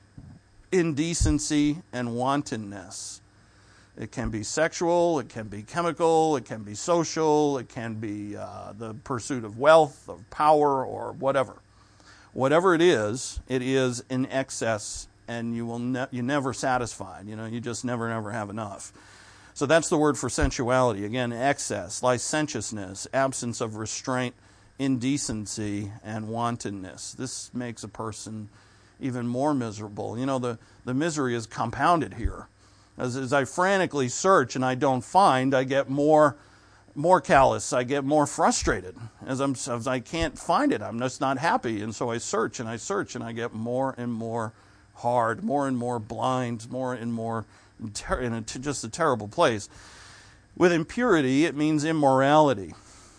indecency, and wantonness. It can be sexual, it can be chemical, it can be social, it can be uh, the pursuit of wealth, of power, or whatever. Whatever it is, it is in excess, and you will ne- you're never satisfied. You know, you just never, never have enough. So that's the word for sensuality. Again, excess, licentiousness, absence of restraint, indecency, and wantonness. This makes a person even more miserable. You know, the, the misery is compounded here. As, as I frantically search and I don't find, I get more more callous. I get more frustrated. As, I'm, as I can't find it, I'm just not happy. And so I search and I search and I get more and more hard, more and more blind, more and more ter- in a, just a terrible place. With impurity, it means immorality.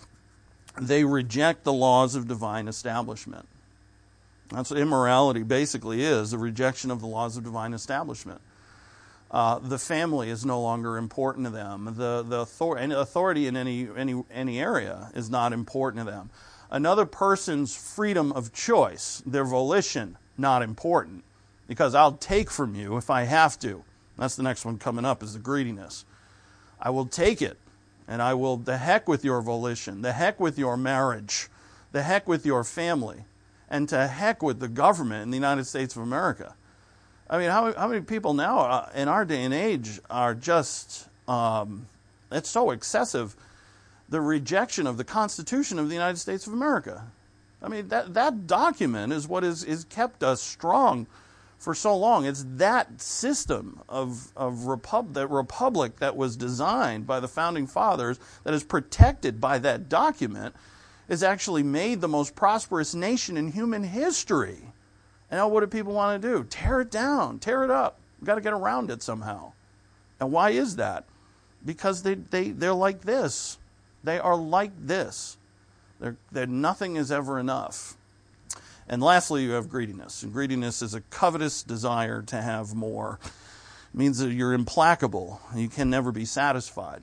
They reject the laws of divine establishment. That's what immorality basically is, a rejection of the laws of divine establishment. Uh, the family is no longer important to them. The the author- authority in any any any area is not important to them. Another person's freedom of choice, their volition, not important, because I'll take from you if I have to. That's the next one coming up, is the greediness. I will take it, and I will, the heck with your volition, the heck with your marriage, the heck with your family, and to heck with the government in the United States of America. I mean, how, how many people now uh, in our day and age are just, um, it's so excessive, the rejection of the Constitution of the United States of America. I mean, that, that document is what has is, is kept us strong for so long. It's that system of, of repub- that republic that was designed by the Founding Fathers, that is protected by that document, is actually made the most prosperous nation in human history. And now what do people want to do? Tear it down, tear it up. We've got to get around it somehow. And why is that? Because they, they, they're like this. They are like this. They're, they're, nothing is ever enough. And lastly, you have greediness. And greediness is a covetous desire to have more. It means that you're implacable. You can never be satisfied.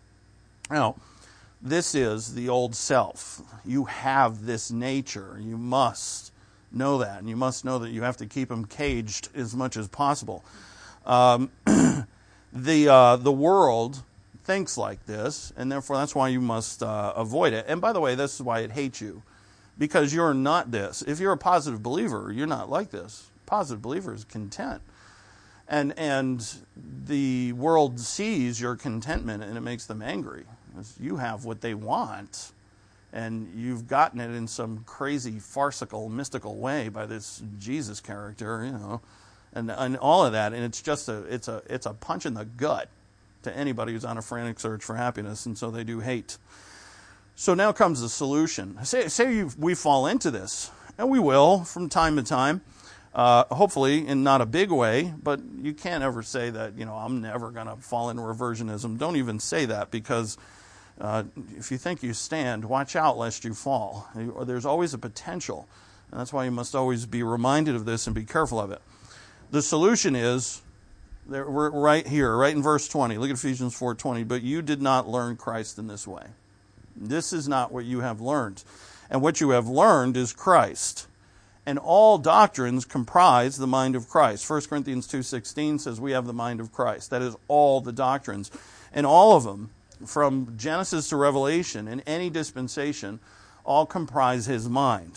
Now, this is the old self. You have this nature. You must know that. And you must know that you have to keep them caged as much as possible. Um, the uh, the world thinks like this, and therefore that's why you must uh, avoid it. And by the way, this is why it hates you. Because you're not this. If you're a positive believer, you're not like this. Positive believer is content. And and the world sees your contentment and it makes them angry. You have what they want, and you've gotten it in some crazy, farcical, mystical way by this Jesus character, you know, and and all of that. And it's just a it's a it's a punch in the gut to anybody who's on a frantic search for happiness, and so they do hate. So now comes the solution. Say, say you, we fall into this, and we will from time to time, uh, hopefully in not a big way, but you can't ever say that, you know, I'm never going to fall into reversionism. Don't even say that, because uh, if you think you stand, watch out lest you fall. There's always a potential, and that's why you must always be reminded of this and be careful of it. The solution is, we're right here, right in verse twenty. Look at Ephesians four twenty. But you did not learn Christ in this way. This is not what you have learned. And what you have learned is Christ. And all doctrines comprise the mind of Christ. First Corinthians two sixteen says we have the mind of Christ. That is all the doctrines. And all of them from Genesis to Revelation, in any dispensation, all comprise his mind.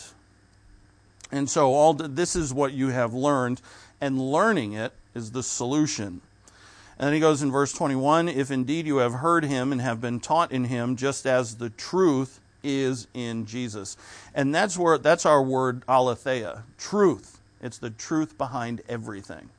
And so all this is what you have learned, and learning it is the solution. And then he goes in verse twenty-one, if indeed you have heard him and have been taught in him, just as the truth is in Jesus. And that's where that's our word aletheia, truth. It's the truth behind everything.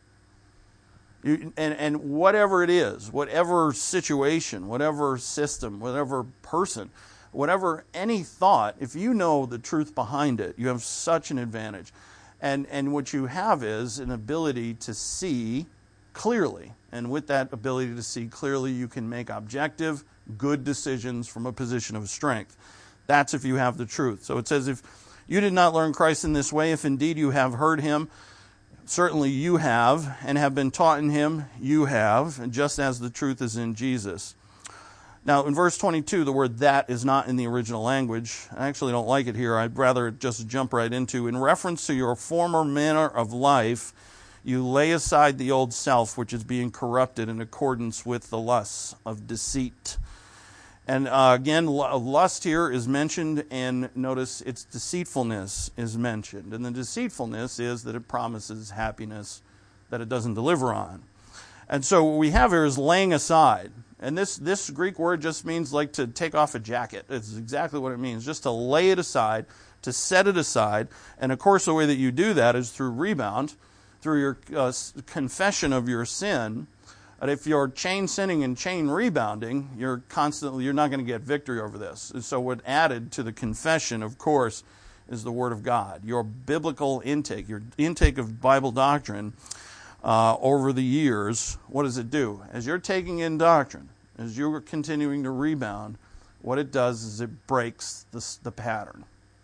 You, and, and whatever it is, whatever situation, whatever system, whatever person, whatever any thought, if you know the truth behind it, you have such an advantage. And and what you have is an ability to see clearly. And with that ability to see clearly, you can make objective, good decisions from a position of strength. That's if you have the truth. So it says, if you did not learn Christ in this way, if indeed you have heard him, certainly you have, and have been taught in him, you have, and just as the truth is in Jesus. Now, in verse twenty-two, the word that is not in the original language. I actually don't like it here. I'd rather just jump right into, in reference to your former manner of life, you lay aside the old self, which is being corrupted in accordance with the lusts of deceit. And uh, again, lust here is mentioned, and notice its deceitfulness is mentioned. And the deceitfulness is that it promises happiness that it doesn't deliver on. And so what we have here is laying aside. And this, this Greek word just means like to take off a jacket. It's exactly what it means, just to lay it aside, to set it aside. And of course, the way that you do that is through rebound, through your uh, confession of your sin. But if you're chain sinning and chain rebounding, you're constantly, you're not going to get victory over this. And so what added to the confession, of course, is the Word of God. Your biblical intake, your intake of Bible doctrine uh, over the years, what does it do? As you're taking in doctrine, as you're continuing to rebound, what it does is it breaks the, the pattern.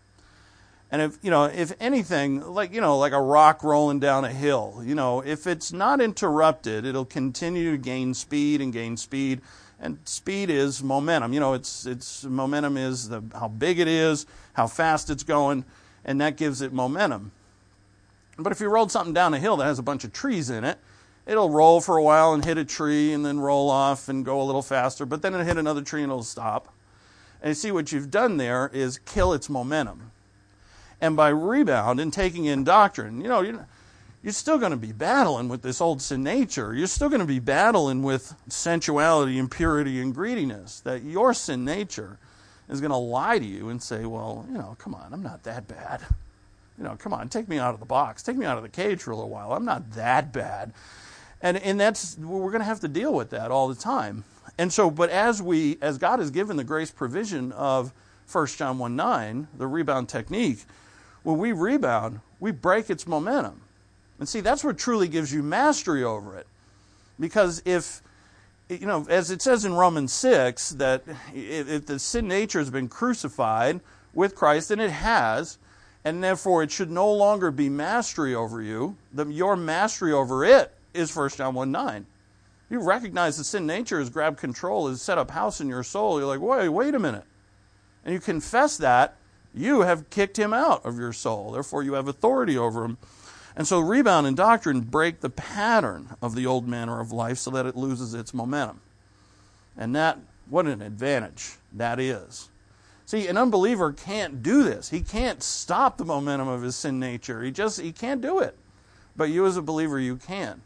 And if, you know, if anything, like, you know, like a rock rolling down a hill, you know, if it's not interrupted, it'll continue to gain speed and gain speed. And speed is momentum. You know, it's it's momentum is the how big it is, how fast it's going, and that gives it momentum. But if you rolled something down a hill that has a bunch of trees in it, it'll roll for a while and hit a tree and then roll off and go a little faster, but then it'll hit another tree and it'll stop. And you see what you've done there is kill its momentum. And by rebound and taking in doctrine, you know, you're, you're still going to be battling with this old sin nature. You're still going to be battling with sensuality, impurity, and greediness. That your sin nature is going to lie to you and say, well, you know, come on, I'm not that bad. You know, come on, take me out of the box. Take me out of the cage for a little while. I'm not that bad. And and that's, we're going to have to deal with that all the time. And so, but as we, as God has given the grace provision of First John one nine, the rebound technique, when we rebound, we break its momentum. And see, that's what truly gives you mastery over it. Because if, you know, as it says in Romans six, that if the sin nature has been crucified with Christ, and it has, and therefore it should no longer be mastery over you, the, your mastery over it is First John one nine. You recognize the sin nature has grabbed control, has set up house in your soul. You're like, wait, wait a minute. And you confess that, you have kicked him out of your soul. Therefore, you have authority over him. And so rebound and doctrine break the pattern of the old manner of life so that it loses its momentum. And that, what an advantage that is. See, an unbeliever can't do this. He can't stop the momentum of his sin nature. He just, he can't do it. But you as a believer, you can.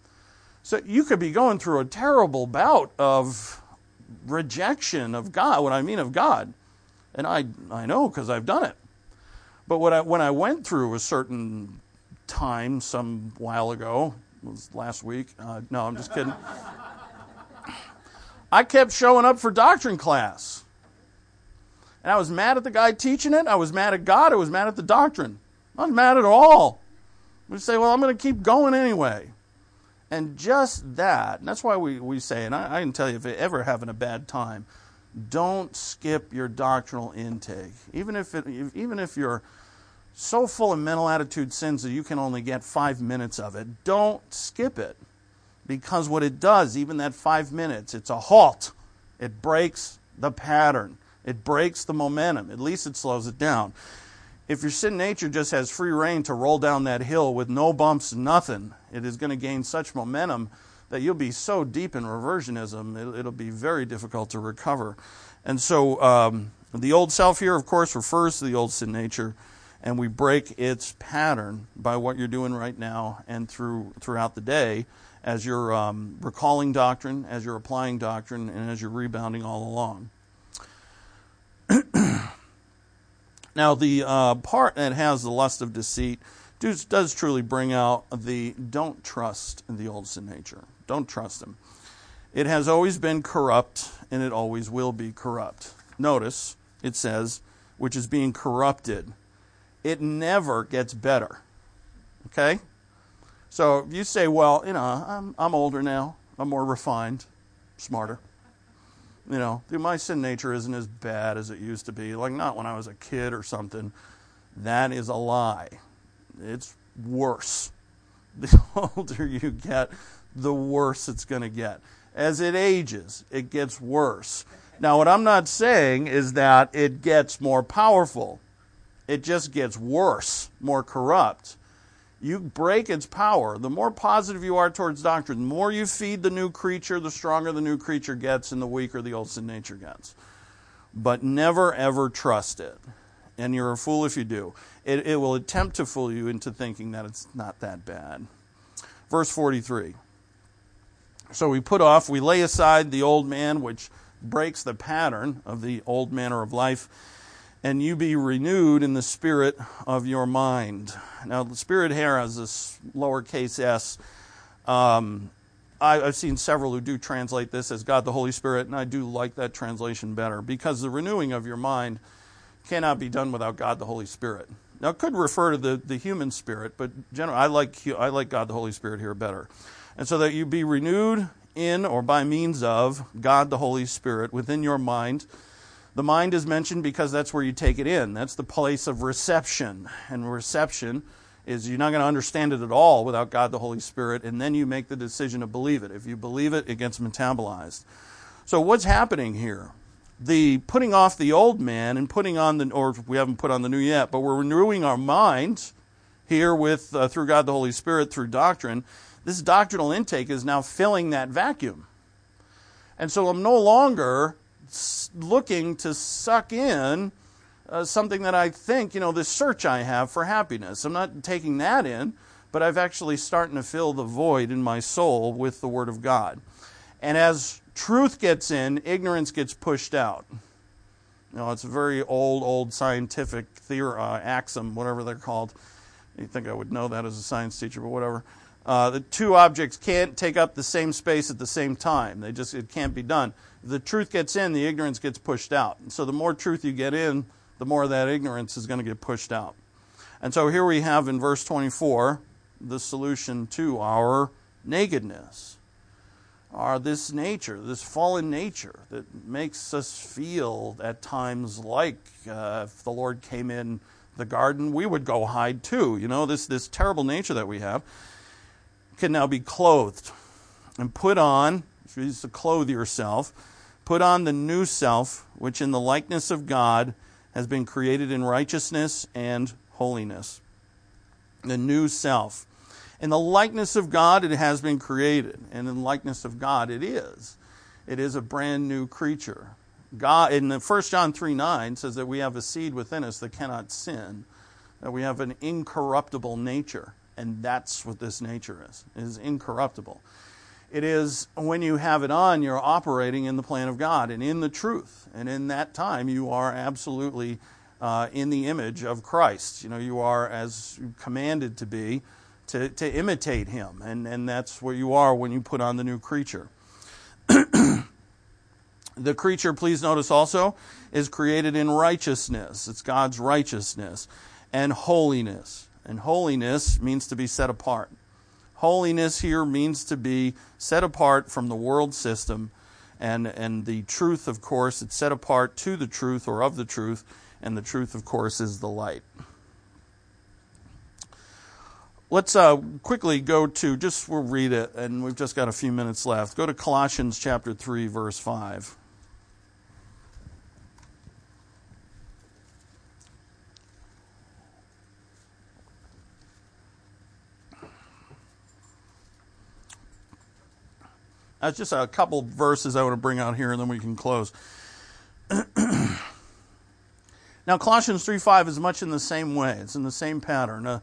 So you could be going through a terrible bout of rejection of God, what I mean of God. And I I know because I've done it. But what I, when I went through a certain time some while ago, it was last week, uh, no, I'm just kidding. I kept showing up for doctrine class. And I was mad at the guy teaching it. I was mad at God. I was mad at the doctrine. I was mad at all. We say, well, I'm going to keep going anyway. And just that, and that's why we, we say, and I, I can tell you if you're ever having a bad time, don't skip your doctrinal intake. Even if it, even if you're so full of mental attitude sins that you can only get five minutes of it, don't skip it. Because what it does, even that five minutes, it's a halt. It breaks the pattern. It breaks the momentum. At least it slows it down. If your sin nature just has free reign to roll down that hill with no bumps, nothing, it is going to gain such momentum that you'll be so deep in reversionism, it, it'll be very difficult to recover. And so um, the old self here, of course, refers to the old sin nature, and we break its pattern by what you're doing right now and through throughout the day as you're um, recalling doctrine, as you're applying doctrine, and as you're rebounding all along. Now, the uh, part that has the lust of deceit does, does truly bring out the don't trust in the old sin nature. Don't trust him. It has always been corrupt, and it always will be corrupt. Notice, it says, which is being corrupted. It never gets better. Okay? So if you say, well, you know, I'm, I'm older now. I'm more refined, smarter. You know, my sin nature isn't as bad as it used to be. Like, not when I was a kid or something. That is a lie. It's worse. The older you get, the worse it's going to get. As it ages, it gets worse. Now, what I'm not saying is that it gets more powerful. It just gets worse, more corrupt. You break its power. The more positive you are towards doctrine, the more you feed the new creature, the stronger the new creature gets and the weaker the old sin nature gets. But never, ever trust it. And you're a fool if you do. It, it will attempt to fool you into thinking that it's not that bad. Verse forty-three. So we put off, we lay aside the old man, which breaks the pattern of the old manner of life, and you be renewed in the spirit of your mind. Now, the spirit here has this lowercase s. Um, I, I've seen several who do translate this as God the Holy Spirit, and I do like that translation better, because the renewing of your mind cannot be done without God the Holy Spirit. Now, it could refer to the, the human spirit, but generally, I like I like God the Holy Spirit here better. And so that you be renewed in or by means of God the Holy Spirit within your mind. The mind is mentioned because that's where you take it in. That's the place of reception. And reception is you're not going to understand it at all without God the Holy Spirit, and then you make the decision to believe it. If you believe it, it gets metabolized. So what's happening here? The putting off the old man and putting on the, or we haven't put on the new yet, but we're renewing our minds here with uh, through God the Holy Spirit, through doctrine. This doctrinal intake is now filling that vacuum. And so I'm no longer looking to suck in uh, something that I think, you know, this search I have for happiness. I'm not taking that in, but I've actually starting to fill the void in my soul with the Word of God. And as truth gets in, ignorance gets pushed out. You know, it's a very old, old scientific theory, uh, axiom, whatever they're called. You'd think I would know that as a science teacher, but whatever. Uh, the two objects can't take up the same space at the same time. They just it can't be done. If the truth gets in, the ignorance gets pushed out. And so the more truth you get in, the more of that ignorance is going to get pushed out. And so here we have in verse twenty-four the solution to our nakedness. Our this nature, this fallen nature that makes us feel at times like uh, if the Lord came in the garden, we would go hide too. You know, this this terrible nature that we have can now be clothed and put on, if you used to clothe yourself, put on the new self, which in the likeness of God has been created in righteousness and holiness. The new self. In the likeness of God, it has been created. And in the likeness of God, it is. It is a brand new creature. God, in the First John three nine says that we have a seed within us that cannot sin. That we have an incorruptible nature. And that's what this nature is. It is incorruptible. It is, when you have it on, you're operating in the plan of God and in the truth. And in that time, you are absolutely uh, in the image of Christ. You know, you are as commanded to be, to, to imitate Him. And, and that's what you are when you put on the new creature. The creature, please notice also, is created in righteousness. It's God's righteousness and holiness. And holiness means to be set apart. Holiness here means to be set apart from the world system. And, and the truth, of course, it's set apart to the truth or of the truth. And the truth, of course, is the light. Let's uh, quickly go to, just we'll read it, and we've just got a few minutes left. Go to Colossians chapter three, verse five. That's just a couple verses I want to bring out here, and then we can close. Now, Colossians three five is much in the same way. It's in the same pattern. Uh,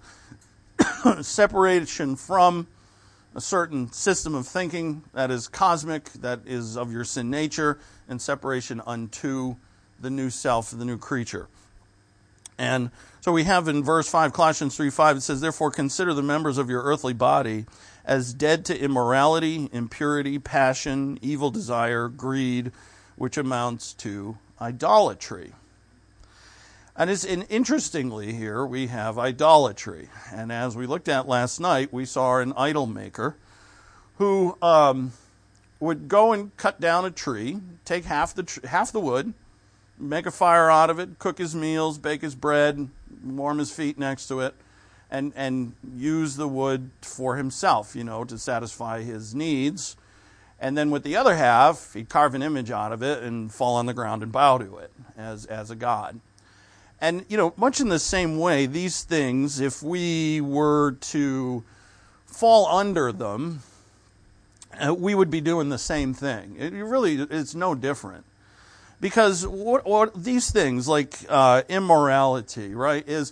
separation from a certain system of thinking that is cosmic, that is of your sin nature, and separation unto the new self, the new creature. And so we have in verse five, Colossians three five, it says, "Therefore consider the members of your earthly body as dead to immorality, impurity, passion, evil desire, greed, which amounts to idolatry." And, it's, and interestingly here, we have idolatry. And as we looked at last night, we saw an idol maker who um, would go and cut down a tree, take half the tr- half the wood, make a fire out of it, cook his meals, bake his bread, warm his feet next to it, and, and use the wood for himself, you know, to satisfy his needs. And then with the other half, he'd carve an image out of it and fall on the ground and bow to it as, as a god. And, you know, much in the same way, these things, if we were to fall under them, uh, we would be doing the same thing. It really, it's no different. Because what, what these things, like uh, immorality, right, is,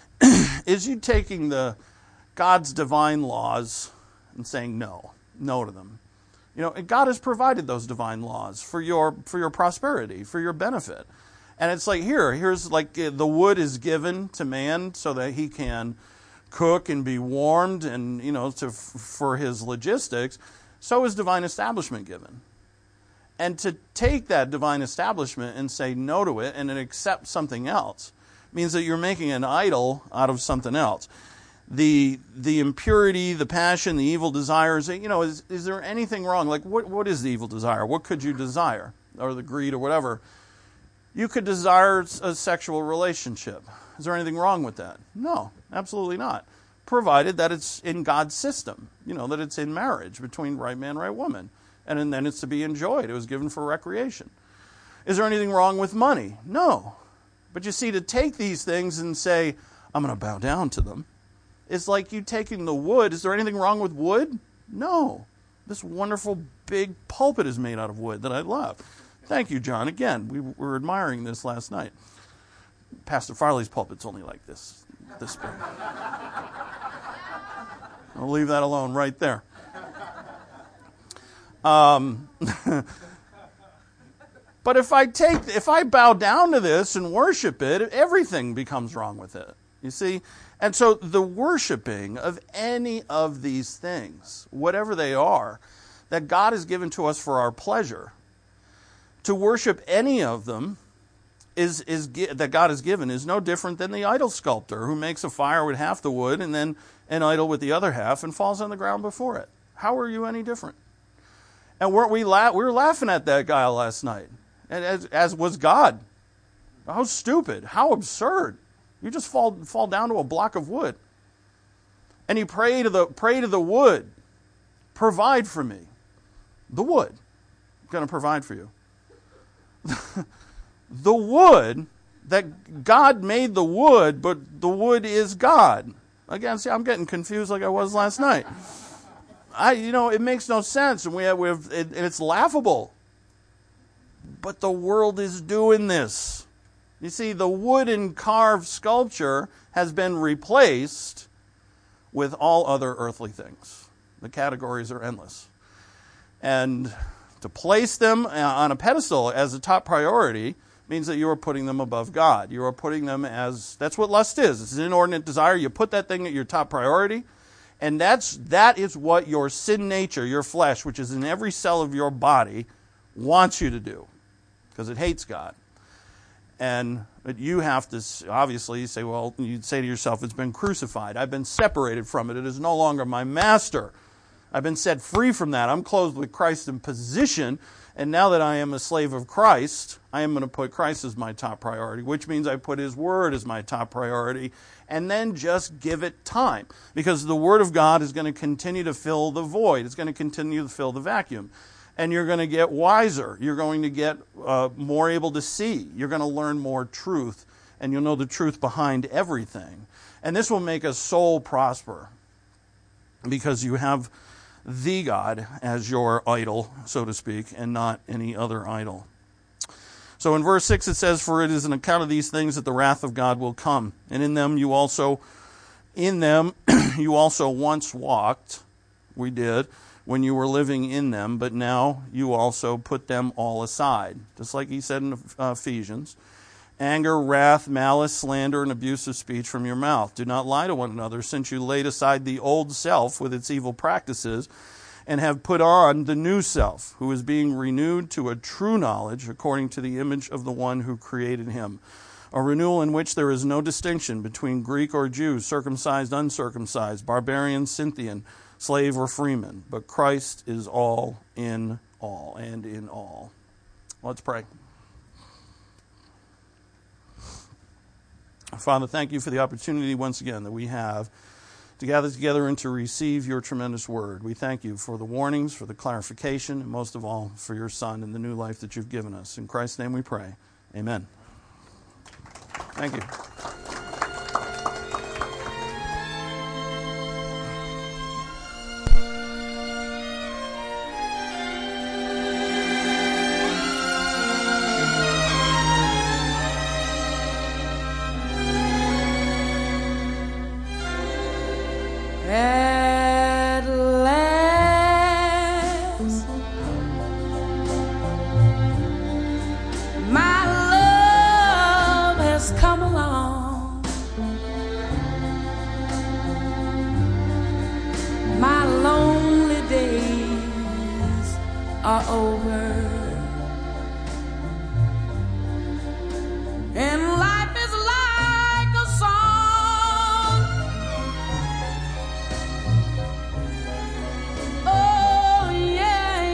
is you taking the God's divine laws and saying no, no to them. You know, God has provided those divine laws for your for your prosperity, for your benefit. And it's like here, here's like the wood is given to man so that he can cook and be warmed and, you know, to for his logistics. So is divine establishment given. And to take that divine establishment and say no to it and then accept something else means that you're making an idol out of something else. The the impurity, the passion, the evil desires, you know, is, is there anything wrong? Like, what what is the evil desire? What could you desire? Or the greed or whatever. You could desire a sexual relationship. Is there anything wrong with that? No, absolutely not. Provided that it's in God's system, you know, that it's in marriage between right man, right woman. And then it's to be enjoyed. It was given for recreation. Is there anything wrong with money? No. But you see, to take these things and say, I'm going to bow down to them, it's like you taking the wood. Is there anything wrong with wood? No. This wonderful big pulpit is made out of wood that I love. Thank you, John. Again, we were admiring this last night. Pastor Farley's pulpit's only like this, this big. I'll leave that alone right there. Um, but if I take, if I bow down to this and worship it, everything becomes wrong with it. You see? And so the worshiping of any of these things, whatever they are, that God has given to us for our pleasure, to worship any of them is is that God has given is no different than the idol sculptor who makes a fire with half the wood and then an idol with the other half and falls on the ground before it. How are you any different? And weren't we la- we were laughing at that guy last night, and as, as was God. How stupid! How absurd! You just fall fall down to a block of wood, and you pray to the pray to the wood. Provide for me. The wood. I'm going to provide for you. The wood, that God made the wood, but the wood is God. Again, see, I'm getting confused like I was last night. I, you know, it makes no sense, and we have, we have it, and it's laughable. But the world is doing this. You see, the wooden carved sculpture has been replaced with all other earthly things. The categories are endless. And to place them on a pedestal as a top priority means that you are putting them above God. You are putting them as, that's what lust is. It's an inordinate desire. You put that thing at your top priority, and that's that is what your sin nature, your flesh, which is in every cell of your body, wants you to do, because it hates God. And but you have to, obviously, say, well, you'd say to yourself, it's been crucified. I've been separated from it. It is no longer my master. I've been set free from that. I'm clothed with Christ in position, and now that I am a slave of Christ, I am going to put Christ as my top priority, which means I put His Word as my top priority, and then just give it time, because the Word of God is going to continue to fill the void. It's going to continue to fill the vacuum, and you're going to get wiser. You're going to get uh, more able to see. You're going to learn more truth, and you'll know the truth behind everything, and this will make a soul prosper, because you have the God as your idol, so to speak, and not any other idol. So in verse six it says, "For it is an account of these things that the wrath of God will come. And in them you also, in them you also once walked," we did, "when you were living in them, but now you also put them all aside." Just like he said in Ephesians. "Anger, wrath, malice, slander, and abusive speech from your mouth. Do not lie to one another, since you laid aside the old self with its evil practices, and have put on the new self, who is being renewed to a true knowledge according to the image of the one who created him. A renewal in which there is no distinction between Greek or Jew, circumcised, uncircumcised, barbarian, Scythian, slave or freeman, but Christ is all in all and in all." Let's pray. Father, thank you for the opportunity once again that we have to gather together and to receive your tremendous word. We thank you for the warnings, for the clarification, and most of all, for your Son and the new life that you've given us. In Christ's name we pray. Amen. Thank you. At last, my love has come along. My lonely days are over.